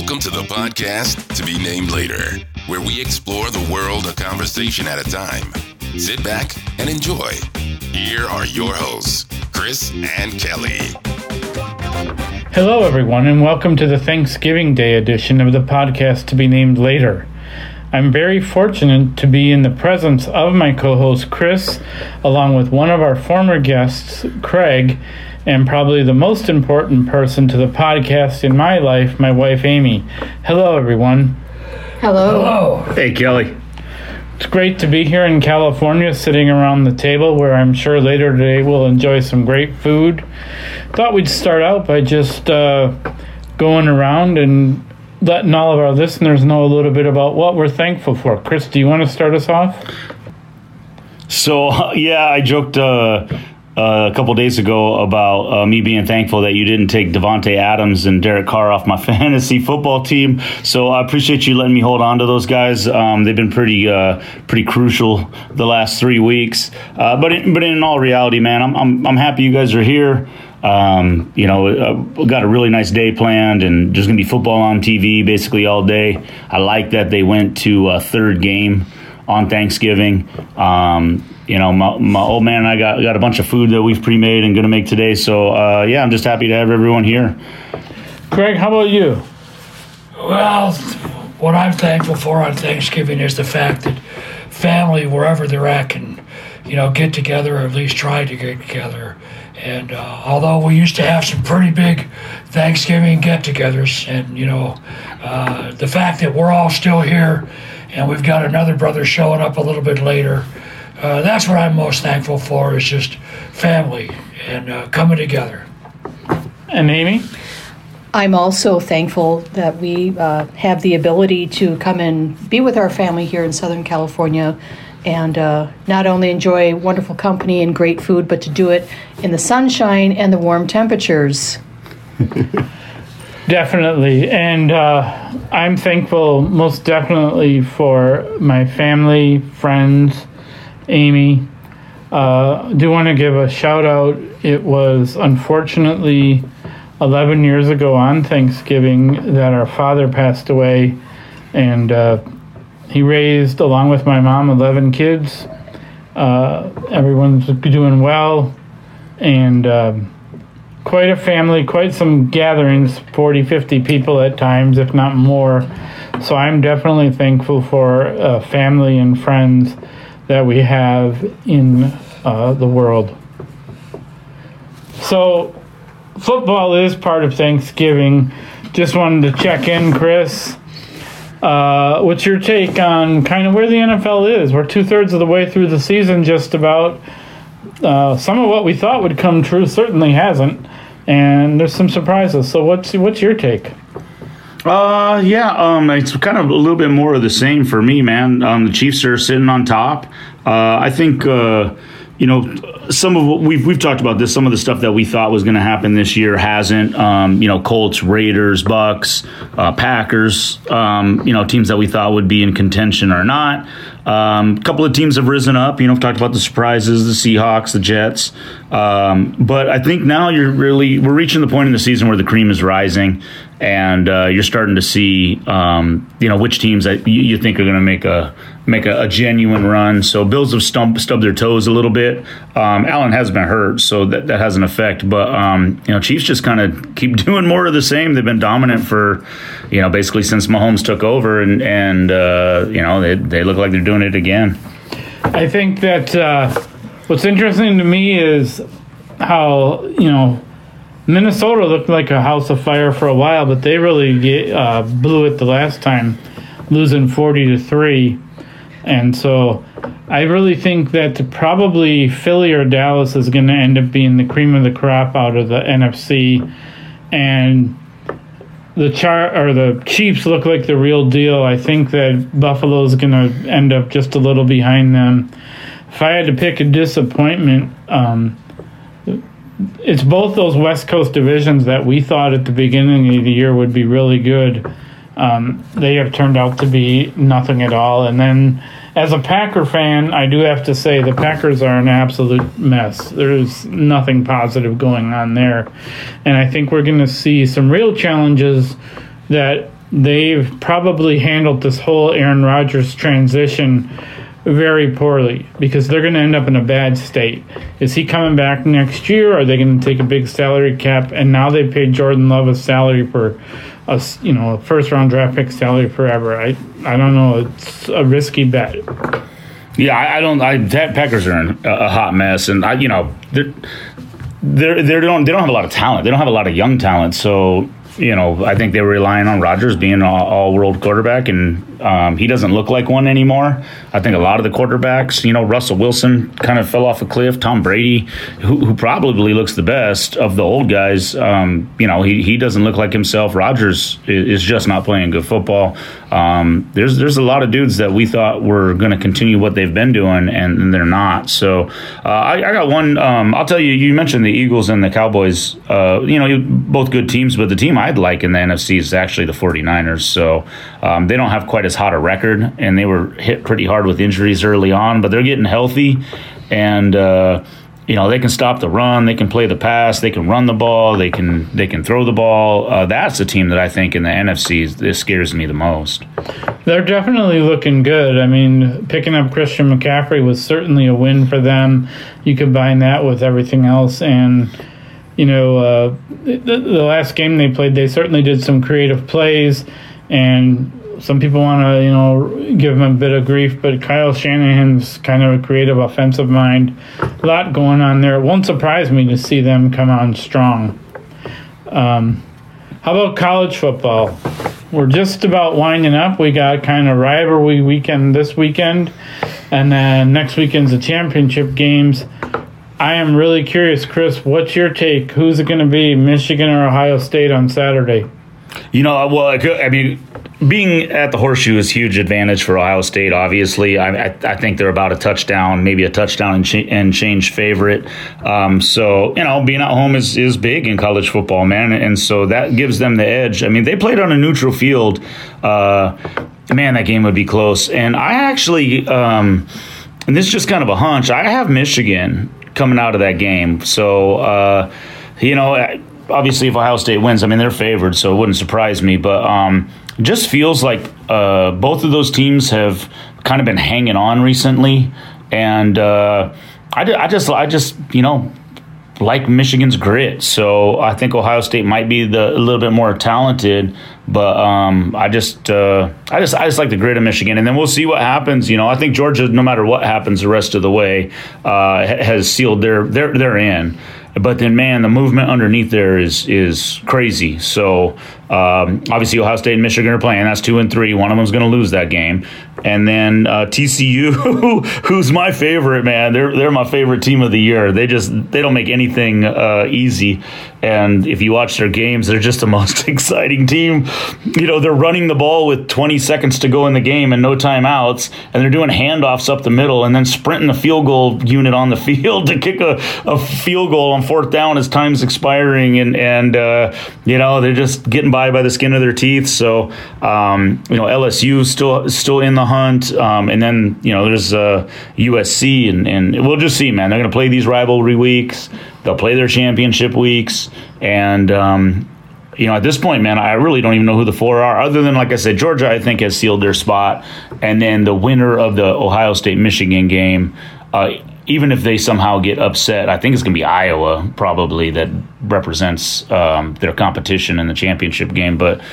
Welcome to the podcast To Be Named Later, where we explore the world a conversation at a time. Sit back and enjoy. Here are your hosts, Chris and Kelly. Hello, everyone, and welcome to the Thanksgiving Day edition of the podcast To Be Named Later. I'm very fortunate to be in the presence of my co-host, Chris, along with one of our former guests, Craig, and probably the most important person to the podcast in my life, my wife, Amy. Hello, everyone. Hello. Hey, Kelly. It's great to be here in California, sitting around the table where I'm sure later today we'll enjoy some great food. Thought we'd start out by just going around and letting all of our listeners know a little bit about what we're thankful for. Chris, do you want to start us off? So, I joked a couple days ago about me being thankful that you didn't take Davante Adams and Derek Carr off my fantasy football team. So I appreciate you letting me hold on to those guys. They've been pretty crucial the last 3 weeks. But in all reality, man, I'm happy you guys are here. We got a really nice day planned, and there's going to be football on TV basically all day. I like that they went to a third game on Thanksgiving. My old man and I got a bunch of food that we've pre-made and going to make today. So, I'm just happy to have everyone here. Craig, how about you? Well, what I'm thankful for on Thanksgiving is the fact that family, wherever they're at, can, get together, or at least try to get together. And although we used to have some pretty big Thanksgiving get-togethers, and, the fact that we're all still here and we've got another brother showing up a little bit later, that's what I'm most thankful for, is just family and coming together. And Amy? I'm also thankful that we have the ability to come and be with our family here in Southern California and not only enjoy wonderful company and great food, but to do it in the sunshine and the warm temperatures. Definitely. And I'm thankful most definitely for my family, friends, Amy. Do want to give a shout out. It was unfortunately 11 years ago on Thanksgiving that our father passed away, and he raised, along with my mom, 11 kids. Everyone's doing well, and quite a family, quite some gatherings, 40, 50 people at times, if not more. So I'm definitely thankful for family and friends that we have in the world. So football is part of Thanksgiving. Just wanted to check in, Chris. What's your take on kind of where the NFL is? We're 2/3 of the way through the season, just about. Some of what we thought would come true certainly hasn't, and there's some surprises. So what's your take? It's kind of a little bit more of the same for me, man. The Chiefs are sitting on top. I think some of what we've talked about this. Some of the stuff that we thought was going to happen this year hasn't. Colts, Raiders, Bucks, Packers. Teams that we thought would be in contention are not. A couple of teams have risen up. We've talked about the surprises, the Seahawks, the Jets. But I think now we're reaching the point in the season where the cream is rising, and you're starting to see, which teams that you think are going to make a genuine run. So Bills have stubbed their toes a little bit. Allen has been hurt, so that has an effect. But Chiefs just kind of keep doing more of the same. They've been dominant for basically since Mahomes took over, and they look like they're doing it again. I think that what's interesting to me is how Minnesota looked like a house of fire for a while, but they really blew it the last time, losing 40-3. And so I really think that probably Philly or Dallas is going to end up being the cream of the crop out of the NFC. And the Chiefs look like the real deal. I think that Buffalo's going to end up just a little behind them. If I had to pick a disappointment, it's both those West Coast divisions that we thought at the beginning of the year would be really good. They have turned out to be nothing at all. And then as a Packer fan, I do have to say the Packers are an absolute mess. There's nothing positive going on there. And I think we're going to see some real challenges that they've probably handled this whole Aaron Rodgers transition very poorly because they're going to end up in a bad state. Is he coming back next year? Are they going to take a big salary cap? And now they paid Jordan Love a salary for a first-round draft pick salary forever. I don't know. It's a risky bet. Yeah, I don't. Packers are in a hot mess, and they don't have a lot of talent. They don't have a lot of young talent. So I think they were relying on Rodgers being an all-world quarterback, and he doesn't look like one anymore. I think a lot of the quarterbacks, Russell Wilson kind of fell off a cliff. Tom Brady, who probably looks the best of the old guys, he doesn't look like himself. Rodgers is just not playing good football. There's a lot of dudes that we thought were going to continue what they've been doing, and they're not. So I got one. I'll tell you, you mentioned the Eagles and the Cowboys. Both good teams, but the team I'd like in the NFC is actually the 49ers. So they don't have quite as hot a record, and they were hit pretty hard with injuries early on, but they're getting healthy, and they can stop the run, they can play the pass, they can run the ball, they can throw the ball. That's a team that I think in the NFC this scares me the most. They're definitely looking good. I mean, picking up Christian McCaffrey was certainly a win for them. You combine that with everything else, and the last game they played, they certainly did some creative plays, and some people want to, give him a bit of grief, but Kyle Shanahan's kind of a creative offensive mind. A lot going on there. It won't surprise me to see them come on strong. How about college football? We're just about winding up. We got kind of rivalry weekend this weekend, and then next weekend's the championship games. I am really curious, Chris, what's your take? Who's it going to be, Michigan or Ohio State on Saturday? Being at the Horseshoe is a huge advantage for Ohio State, obviously. I think they're about a touchdown, maybe a touchdown and change favorite. So, being at home is big in college football, man. And so that gives them the edge. I mean, they played on a neutral field. Man, that game would be close. And I actually, and this is just kind of a hunch, I have Michigan coming out of that game. So, obviously if Ohio State wins, they're favored, so it wouldn't surprise me. But just feels like both of those teams have kind of been hanging on recently, and I just like Michigan's grit. So I think Ohio State might be a little bit more talented, but I just like the grit of Michigan, and then we'll see what happens. I think Georgia, no matter what happens the rest of the way, has sealed their in. But then, man, the movement underneath there is crazy. So obviously, Ohio State and Michigan are playing. That's 2 and 3. One of them's going to lose that game. And then TCU, who's my favorite, man. They're my favorite team of the year. They don't make anything easy. And if you watch their games, they're just the most exciting team. They're running the ball with 20 seconds to go in the game and no timeouts, and they're doing handoffs up the middle and then sprinting the field goal unit on the field to kick a field goal on 4th down as time's expiring, and they're just getting by the skin of their teeth. So LSU still in the hunt, and then there's USC, and we'll just see, man. They're going to play these rivalry weeks. They'll play their championship weeks, and at this point, man, I really don't even know who the 4 are, other than, like I said, Georgia, I think, has sealed their spot, and then the winner of the Ohio State-Michigan game, even if they somehow get upset, I think it's going to be Iowa, probably, that represents their competition in the championship game, but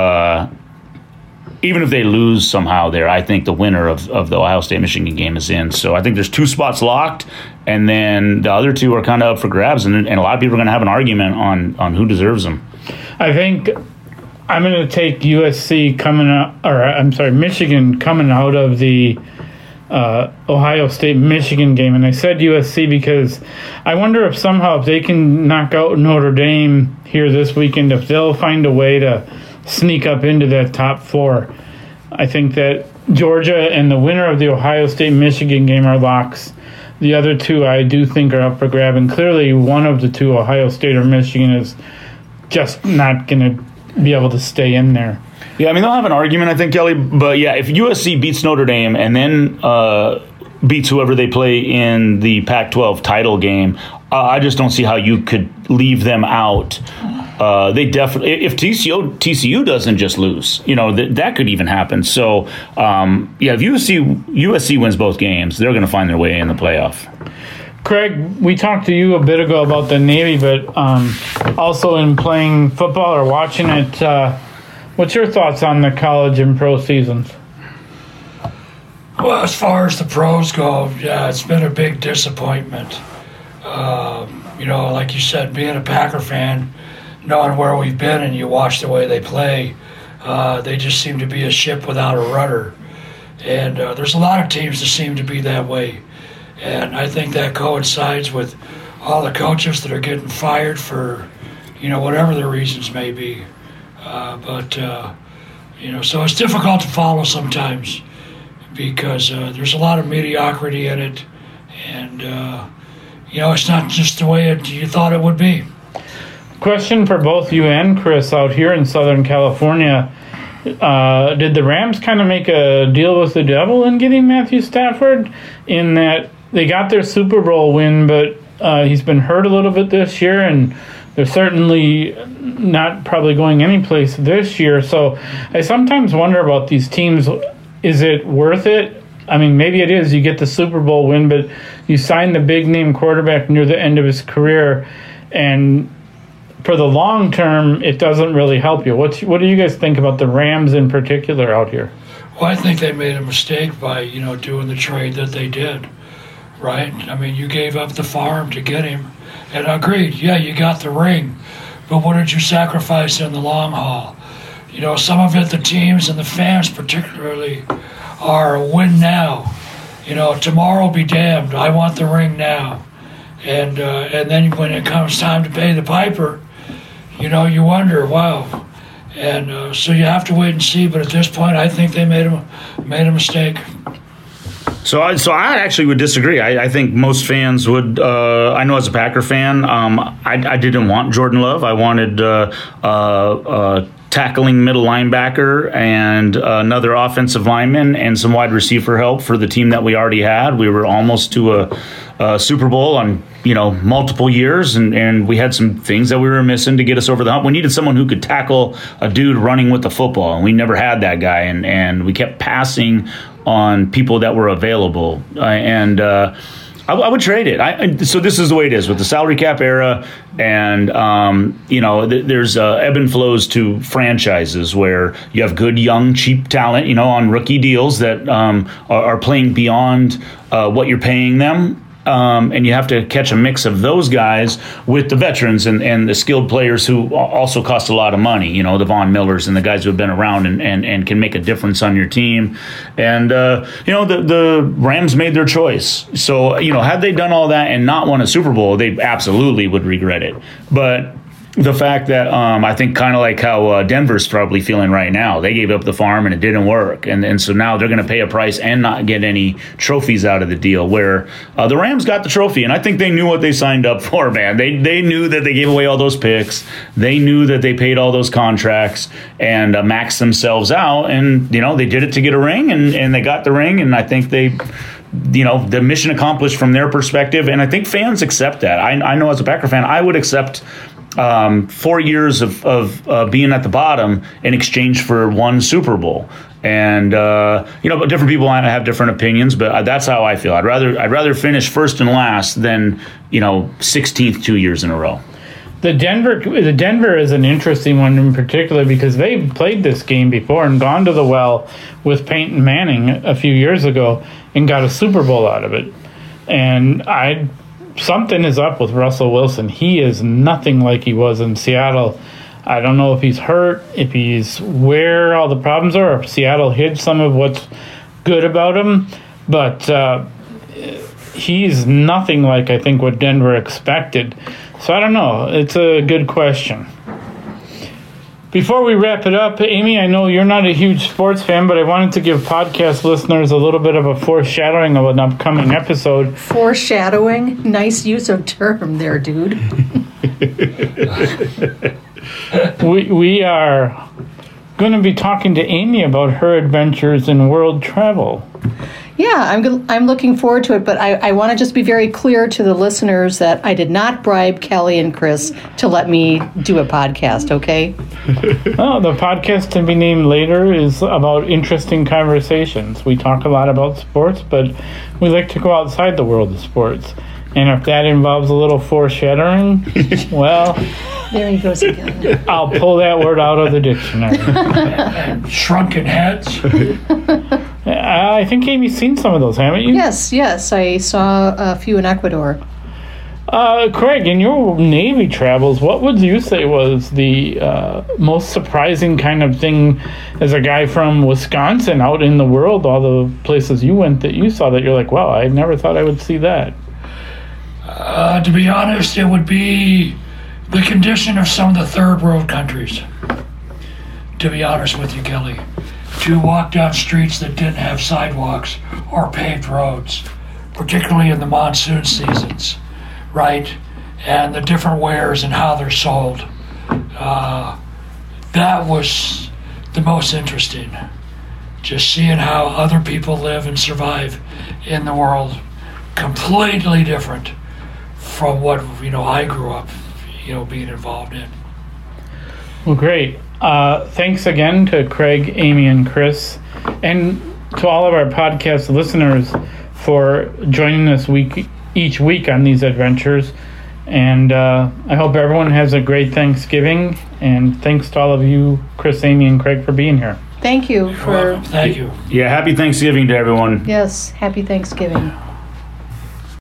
even if they lose somehow there, I think the winner of the Ohio State-Michigan game is in. So I think there's 2 spots locked, and then the other 2 are kind of up for grabs, and a lot of people are going to have an argument on who deserves them. I think I'm going to take Michigan coming out of the Ohio State-Michigan game. And I said USC because I wonder if somehow if they can knock out Notre Dame here this weekend, if they'll find a way to sneak up into that top 4. I think that Georgia and the winner of the Ohio State-Michigan game are locks. The other 2 I do think are up for grab, and clearly one of the 2, Ohio State or Michigan, is just not going to be able to stay in there. Yeah, they'll have an argument, I think, Kelly. But, yeah, if USC beats Notre Dame and then beats whoever they play in the Pac-12 title game, I just don't see how you could leave them out they definitely, if TCU doesn't just lose, that could even happen. So, if USC wins both games, they're going to find their way in the playoff. Craig, we talked to you a bit ago about the Navy, but also in playing football or watching it, what's your thoughts on the college and pro seasons? Well, as far as the pros go, yeah, it's been a big disappointment. Like you said, being a Packer fan, knowing where we've been and you watch the way they play, they just seem to be a ship without a rudder. And there's a lot of teams that seem to be that way. And I think that coincides with all the coaches that are getting fired for, whatever the reasons may be. So it's difficult to follow sometimes because there's a lot of mediocrity in it. And, it's not just the way you thought it would be. Question for both you and Chris out here in Southern California. Did the Rams kind of make a deal with the devil in getting Matthew Stafford in that they got their Super Bowl win, but he's been hurt a little bit this year, and they're certainly not probably going anyplace this year. So I sometimes wonder about these teams. Is it worth it? I mean, maybe it is. You get the Super Bowl win, but you sign the big-name quarterback near the end of his career, and for the long term, it doesn't really help you. What do you guys think about the Rams in particular out here? Well, I think they made a mistake by, doing the trade that they did, right? I mean, you gave up the farm to get him. And agreed, yeah, you got the ring. But what did you sacrifice in the long haul? Some of it, the teams and the fans particularly, are win now. Tomorrow be damned. I want the ring now. And then when it comes time to pay the piper, you wonder, wow. And so you have to wait and see. But at this point, I think they made a mistake. So I actually would disagree. I think most fans would. I know as a Packer fan, I didn't want Jordan Love. I wanted tackling middle linebacker and another offensive lineman and some wide receiver help for the team that we already had. We were almost to a Super Bowl on multiple years, and we had some things that we were missing to get us over the hump. We needed someone who could tackle a dude running with the football, and we never had that guy, and we kept passing on people that were available, I would trade it. So this is the way it is with the salary cap era, and there's ebb and flows to franchises where you have good, young, cheap talent, on rookie deals that are playing beyond what you're paying them. And you have to catch a mix of those guys with the veterans and the skilled players who also cost a lot of money, the Von Millers and the guys who have been around and can make a difference on your team. And, the Rams made their choice. So, had they done all that and not won a Super Bowl, they absolutely would regret it. But the fact that I think kind of like how Denver's probably feeling right now. They gave up the farm and it didn't work. And so now they're going to pay a price and not get any trophies out of the deal, where the Rams got the trophy. And I think they knew what they signed up for, man. They knew that they gave away all those picks. They knew that they paid all those contracts and maxed themselves out. And, they did it to get a ring, and they got the ring. And I think they... the mission accomplished from their perspective. And I think fans accept that. I know as a Packer fan, I would accept 4 years of being at the bottom in exchange for one Super Bowl. And but different people have different opinions, but that's how I feel. I'd rather finish first and last than 16th 2 years in a row. The Denver is an interesting one in particular because they played this game before and gone to the well with Peyton Manning a few years ago and got a Super Bowl out of it. And something is up with Russell Wilson. He is nothing like he was in Seattle. I don't know if he's hurt, if he's where all the problems are, or if Seattle hid some of what's good about him. But he's nothing like, I think, what Denver expected. So I don't know. It's a good question. Before we wrap it up, Amy, I know you're not a huge sports fan, but I wanted to give podcast listeners a little bit of a foreshadowing of an upcoming episode. Foreshadowing? Nice use of term there, dude. We are going to be talking to Amy about her adventures in world travel. Yeah, I'm looking forward to it, but I want to just be very clear to the listeners that I did not bribe Kelly and Chris to let me do a podcast, okay? Oh, the podcast to be named later is about interesting conversations. We talk a lot about sports, but we like to go outside the world of sports. And if that involves a little foreshadowing, well... There he goes again. I'll pull that word out of the dictionary. And shrunken heads. I think Amy's seen some of those, haven't you? Yes. I saw a few in Ecuador. Craig, in your Navy travels, what would you say was the most surprising kind of thing as a guy from Wisconsin out in the world, all the places you went that you saw that you're like, wow, I never thought I would see that? To be honest, it would be the condition of some of the third world countries. To be honest with you, Kelly. To walk down streets that didn't have sidewalks or paved roads, particularly in the monsoon seasons, right? And the different wares and how they're sold. That was the most interesting. Just seeing how other people live and survive in the world. Completely different from what, I grew up, being involved in. Well, great. Thanks again to Craig, Amy, and Chris, and to all of our podcast listeners for joining us each week on these adventures. And I hope everyone has a great Thanksgiving. And thanks to all of you, Chris, Amy, and Craig, for being here. Thank you Thank you. Yeah, happy Thanksgiving to everyone. Yes, happy Thanksgiving.